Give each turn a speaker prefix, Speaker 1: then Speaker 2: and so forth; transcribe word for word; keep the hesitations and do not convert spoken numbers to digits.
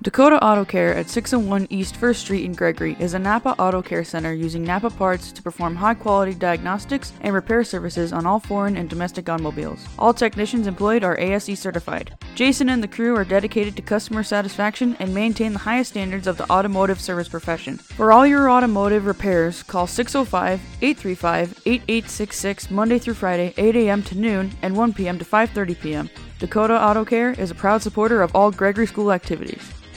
Speaker 1: Dakota Auto Care at six oh one East first Street in Gregory is a Napa Auto Care center using Napa parts to perform high-quality diagnostics and repair services on all foreign and domestic automobiles. All technicians employed are A S E certified. Jason and the crew are dedicated to customer satisfaction and maintain the highest standards of the automotive service profession. For all your automotive repairs, call six oh five, eight three five, eight eight six six Monday through Friday, eight a.m. to noon and one p.m. to five thirty p.m. Dakota Auto Care is a proud supporter of all Gregory School activities.